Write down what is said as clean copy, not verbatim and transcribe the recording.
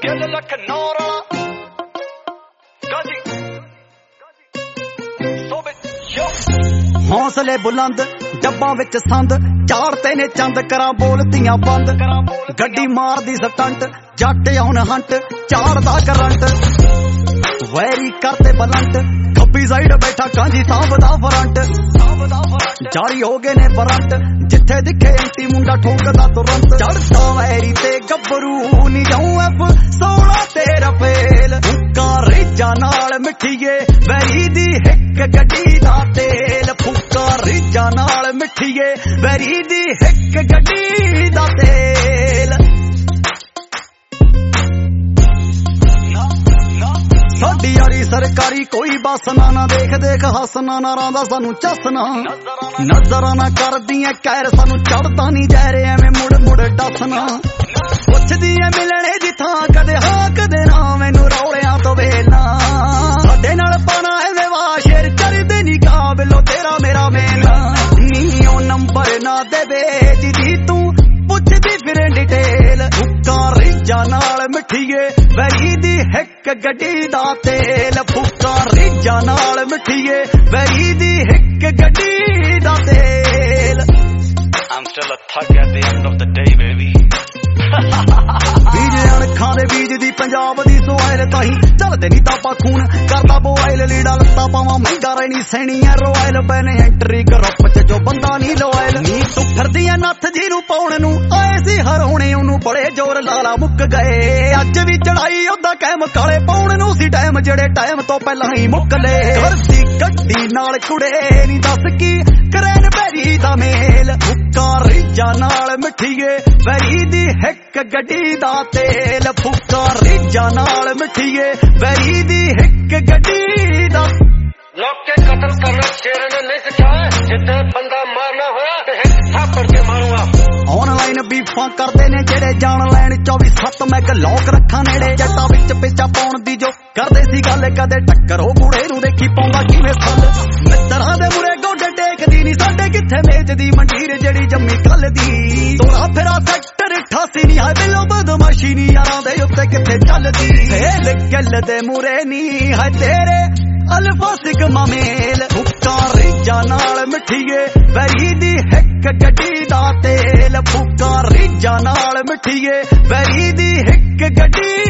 हौसले बुलंद डब्बा विच संद चाड़ते ने चंद करा बोलतियां बंद गड्डी मार दी स्टंट जट आउन हंट चाड़दा करंट वैरी करते बलंट खब्बी साइड बैठा कांजी सांभदा फरंट जारी हो गए ने बरंट जिथे दिखे एंटी मुंडा ठोकदा तुरंत चढ़दा वैरी ते गब्बरू नी जाऊं एफ 16 तेरा फेल फुक्का रिजा नाल मिठीए वैरी दी हिक गड्डी दा तेल फुक्का रिजा नाल मिठीए वैरी दी हिक गड्डी दा तेल साडी यारी सरकारी कोई बस ना देख देख हसना ना रांदा सानू चसना नजर ना कर दिए कैर सानू चढ़दा नहीं जा रहे एवें मुड़ मुड़ डसना पुछदी है मिलने दी थां कदे हां कदे ना मैनू रौलियां तो वेला साडे नाल पाना है विवाह शेर करदे नी काबिलो तेरा मेरा मेला नीओ नंबर ना दे बेचदी तू पुछदी फिर डिटेल फुक्का रिजा नाल मिठीए वैरी दी हिक गड्डी दा तेल फुक्का रिजा नाल मिठीए वैरी दी हिक गड्डी दा तेल I'm still a thug at the end of the day, baby. बीज अणखां दे बीज दी पंजाब दी सोआइल ताही चलदे नी तापा खून करदा बोआइल लीड़ा लत्ता पावां महंगा रहनी सैनी है रोआइल बैने एंट्री ग्रुप च जो बंदा नी लोआइल नी तू फिरदी है नथ जी नू पाउण नू आए सी हराउणे ओनू बड़े जोर लाला मुक गए अज भी चढ़ाई ओदा कैम काले पाउण नू सी टाइम जेड़े टाइम तो पहला ही मुक ले करदी गड्डी नाल कुड़े नी दस की करैन बैरी दा मेल फुक्का रिजा नाल मिठीए वैरी दी हिक गड्डी दा तेल फुक्का रिजा नाल मिठीए वैरी दी हिक गड्डी दा लोग के कत्ल करना शेर ने नहीं सिखाया जिथे बंदा मारना होया ते हिक थापड़ के मारूंगा ऑनलाइन बीफां करदे ने जेड़े जान लैन 24/7 मैं लॉक रखा नेड़े जट्टा विच पेचा पाउण दी जो करदे सी गल कदे टक्कर ओ बूढ़े नू देखी पाउंदा किवें फल मित्तरां दे मुरे गोडे टेकदी नी साडे किथे मेजदी मंडीर जेड़ी जम्मी कल दी तोरा फिरा सेक्टर 88 नी है बिलो बदमाशी नी यारां दे उत्ते किथे चलदी फेल गल दे मुरे नी है तेरे अल्फा सिग्मा मेल फुक्का रिजा नाल मिठीए वैरी दी हिक गड्डी दा तेल फुक्का रिजा नाल मिठीए वैरी दी हिक गड्डी